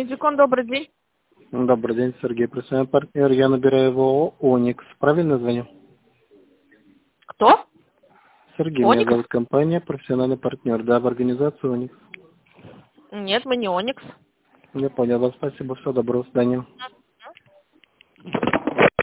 Медикон, добрый день. Добрый день, Сергей, профессиональный партнер. Я набираю его Оникс. Правильно звоню? Кто? Сергей, меня Оникс? зовут компания, профессиональный партнер. Да, в организации Оникс. Нет, мы не Оникс. Я понял вас. Спасибо. Всего доброго. До свидания.